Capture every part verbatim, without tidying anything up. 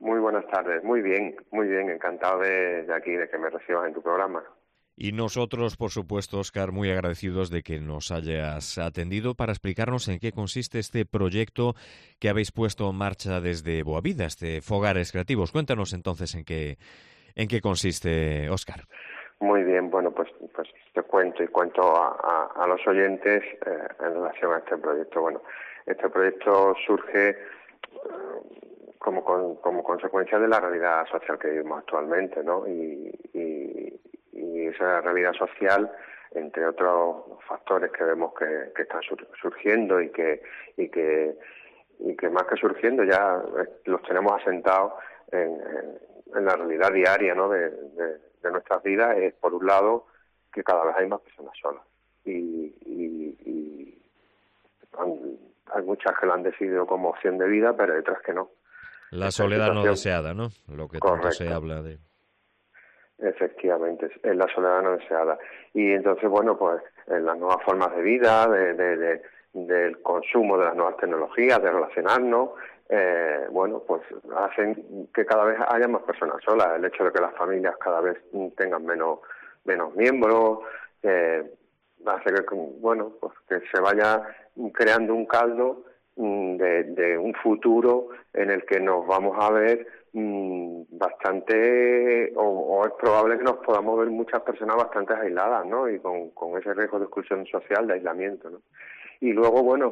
Muy buenas tardes, muy bien, muy bien, encantado de, de aquí, de que me recibas en tu programa. Y nosotros, por supuesto, Óscar, muy agradecidos de que nos hayas atendido para explicarnos en qué consiste este proyecto que habéis puesto en marcha desde Boavida, este Fogares Creativos. Cuéntanos entonces en qué, en qué consiste, Óscar. Muy bien, bueno, pues, pues te cuento y cuento a, a, a los oyentes eh, en relación a este proyecto. Bueno, este proyecto surge eh, como, con, como consecuencia de la realidad social que vivimos actualmente, ¿no? Y, y, y esa realidad social, entre otros factores que vemos que, que están sur, surgiendo y que, y que y que más que surgiendo ya los tenemos asentados en, en, en la realidad diaria, ¿no? de, de, de nuestras vidas, es por un lado que cada vez hay más personas solas y, y, y han, hay muchas que lo han decidido como opción de vida, pero hay otras que no. La Esta soledad no situación, deseada, ¿no? Lo que tanto se correcto, habla de... efectivamente, es la soledad no deseada. Y entonces, bueno, pues en las nuevas formas de vida, de, de, de, del consumo de las nuevas tecnologías, de relacionarnos, eh, bueno, pues hacen que cada vez haya más personas solas. El hecho de que las familias cada vez tengan menos menos miembros, eh, hace que, bueno, pues que se vaya creando un caldo de, de un futuro en el que nos vamos a ver mmm, bastante, o, o es probable que nos podamos ver muchas personas bastante aisladas, ¿no? Y con, con ese riesgo de exclusión social, de aislamiento, ¿no? Y luego, bueno,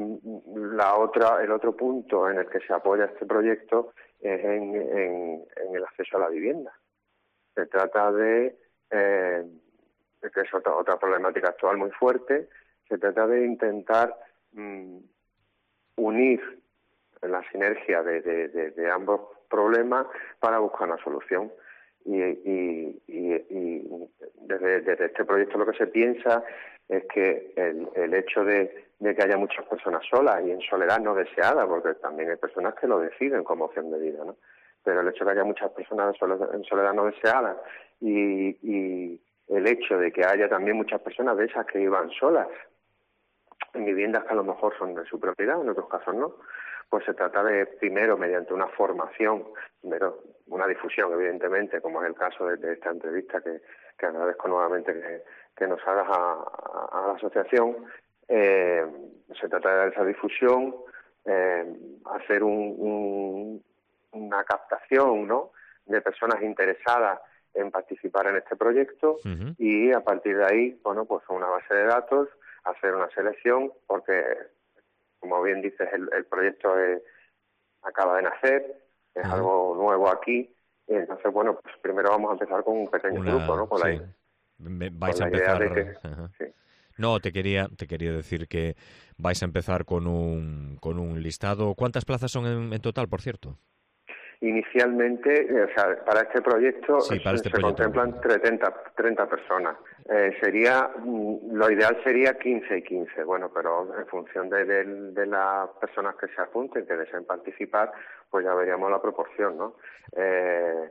la otra, el otro punto en el que se apoya este proyecto es en, en, en el acceso a la vivienda. Se trata de, eh, que es otra, otra problemática actual muy fuerte, se trata de intentar mmm, unir la sinergia de, de, de, de ambos problemas para buscar una solución. Y, y, y, y desde, desde este proyecto lo que se piensa es que el, el hecho de, de que haya muchas personas solas y en soledad no deseada, porque también hay personas que lo deciden como opción de vida, ¿no? Pero el hecho de que haya muchas personas en soledad no deseada y, y el hecho de que haya también muchas personas de esas que vivan solas en viviendas que a lo mejor son de su propiedad, en otros casos no, pues se trata de, primero, mediante una formación, primero, una difusión, evidentemente, como es el caso de, de esta entrevista que, que agradezco nuevamente que, que nos hagas a, a, a la asociación, eh, se trata de dar esa difusión, eh, hacer un, un, una captación, ¿no?, de personas interesadas en participar en este proyecto uh-huh. Y a partir de ahí, bueno, pues una base de datos, hacer una selección, porque, como bien dices, el, el proyecto es, acaba de nacer, es uh-huh. algo nuevo aquí, y entonces, bueno, pues primero vamos a empezar con un pequeño una, grupo, ¿no? Con sí. la, vais con a la empezar... idea de que... Uh-huh. Sí. No, te quería, te quería decir que vais a empezar con un, con un listado. ¿Cuántas plazas son en, en total, por cierto? Inicialmente, o sea, para este proyecto sí, para este se proyecto. contemplan treinta, treinta personas. Eh, sería, lo ideal sería quince y quince, bueno, pero en función de, de, de las personas que se apunten, que deseen participar, pues ya veríamos la proporción, ¿no? Eh,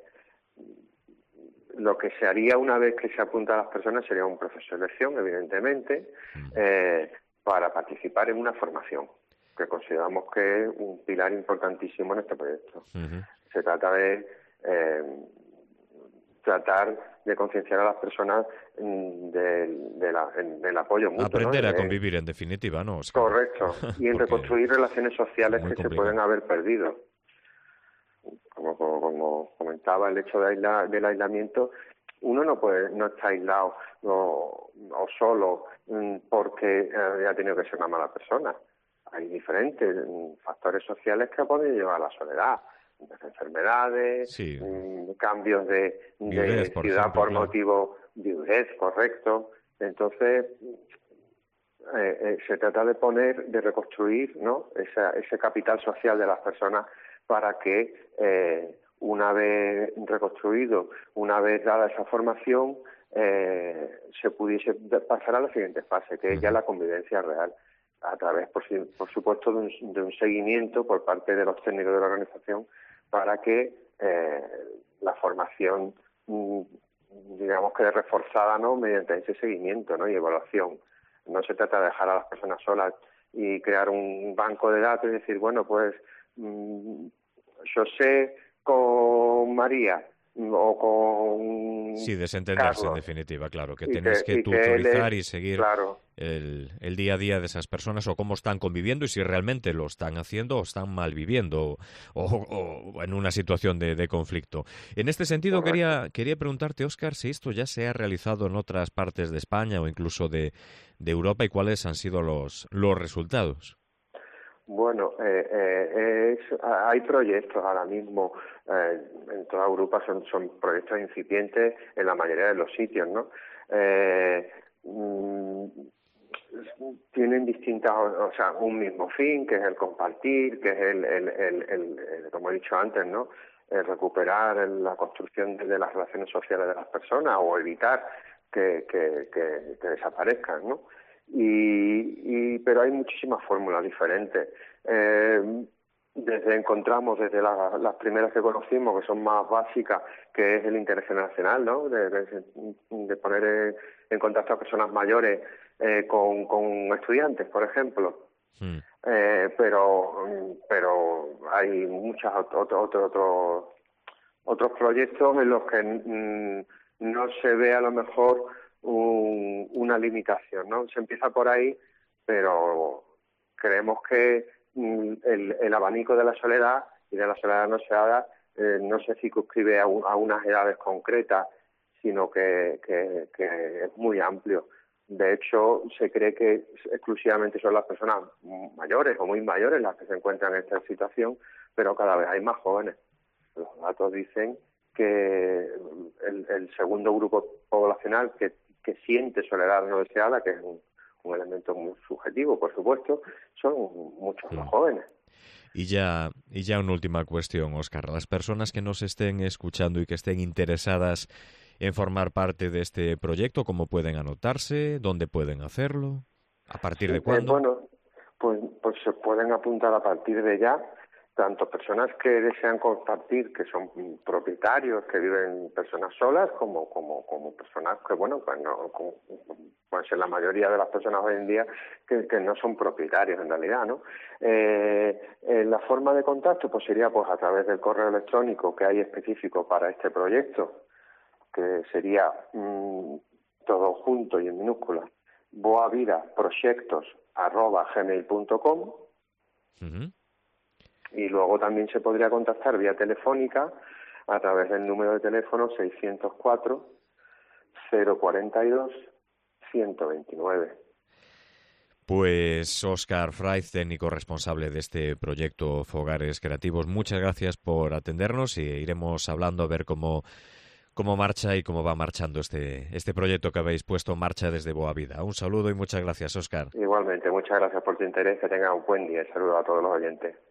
lo que se haría una vez que se apuntan las personas sería un proceso de elección, evidentemente, uh-huh. eh, para participar en una formación, que consideramos que es un pilar importantísimo en este proyecto. Uh-huh. Se trata de eh, tratar de concienciar a las personas de, de la, en, del apoyo mutuo. Aprender ¿no? a de, convivir, en definitiva, ¿no, Óscar? Correcto. Y en reconstruir relaciones sociales que complicado. se pueden haber perdido. Como, como, como comentaba, el hecho de aisla, del aislamiento, uno no puede no está aislado no, o solo porque haya tenido que ser una mala persona. Hay diferentes factores sociales que pueden llevar a la soledad, enfermedades, sí. mmm, cambios de, viudez, de por ciudad ejemplo, por claro. motivo viudez, correcto. Entonces, eh, eh, se trata de poner, de reconstruir, ¿no?, Esa, ese capital social de las personas para que eh, una vez reconstruido, una vez dada esa formación, eh, se pudiese pasar a la siguiente fase, que uh-huh. es ya la convivencia real, a través, por, por supuesto, de un, de un seguimiento por parte de los técnicos de la organización para que eh, la formación, digamos, quede reforzada, ¿no?, mediante ese seguimiento, ¿no?, y evaluación. No se trata de dejar a las personas solas y crear un banco de datos y decir, bueno, pues mmm, yo sé con María o con Sí, desentenderse en Carlos, definitiva, claro, que y tenéis que, que y tú que él autorizar es, y seguir claro, el, el día a día de esas personas o cómo están conviviendo y si realmente lo están haciendo o están mal viviendo o, o- o en una situación de, de conflicto. En este sentido, correcto. quería, quería preguntarte, Óscar, si esto ya se ha realizado en otras partes de España o incluso de, de Europa y cuáles han sido los, los resultados. Bueno, eh, eh, es- hay proyectos ahora mismo eh, en toda Europa, son, son proyectos incipientes en la mayoría de los sitios, ¿no? Eh, mm, Tienen distintas, o o sea, un mismo fin, que es el compartir, que es el, el, el, el- el- como he dicho antes, ¿no? El recuperar el- la construcción de, de las relaciones sociales de las personas o evitar que, que, que, que desaparezcan, ¿no? Y, y pero hay muchísimas fórmulas diferentes. Eh, desde encontramos desde la- las primeras que conocimos, que son más básicas, que es el interés generacional, ¿no? De, de- de poner en, en contacto a personas mayores eh, con, con estudiantes, por ejemplo. Mm, Eh, pero pero hay muchos otros otros otros otros proyectos en los que mm, no se ve a lo mejor un- una limitación, ¿no? Se empieza por ahí, pero creemos que mm, el, el abanico de la soledad y de la soledad no deseada eh, no se circunscribe a, un- a unas edades concretas, sino que, que, que es muy amplio. De hecho, se cree que exclusivamente son las personas mayores o muy mayores las que se encuentran en esta situación, pero cada vez hay más jóvenes. Los datos dicen que el, el segundo grupo poblacional que, que siente soledad no deseada, que es un, un elemento muy subjetivo, por supuesto, son muchos más mm. jóvenes. Y ya, y ya una última cuestión, Óscar. Las personas que nos estén escuchando y que estén interesadas en formar parte de este proyecto, ¿cómo pueden anotarse? ¿Dónde pueden hacerlo? ¿A partir Sí, de eh, cuándo? bueno, pues, pues se pueden apuntar a partir de ya, tanto personas que desean compartir, que son mm, propietarios, que viven personas solas, como como como personas que, bueno, pues no, como, pueden ser la mayoría de las personas hoy en día que, que no son propietarios en realidad, ¿no? Eh, eh, la forma de contacto pues sería pues a través del correo electrónico que hay específico para este proyecto, que sería mm, todo junto y en minúsculas, boavidaproyectos arroba gmail punto com, Ujú. y luego también se podría contactar vía telefónica a través del número de teléfono seiscientos cuatro cero cuarenta y dos ciento veintinueve. Pues Óscar Fraiz, técnico responsable de este proyecto Fogares Creativos, muchas gracias por atendernos y iremos hablando a ver cómo, cómo marcha y cómo va marchando este, este proyecto que habéis puesto en marcha desde Boa Vida. Un saludo y muchas gracias, Óscar. Igualmente, muchas gracias por tu interés, que tengas un buen día y saludos a todos los oyentes.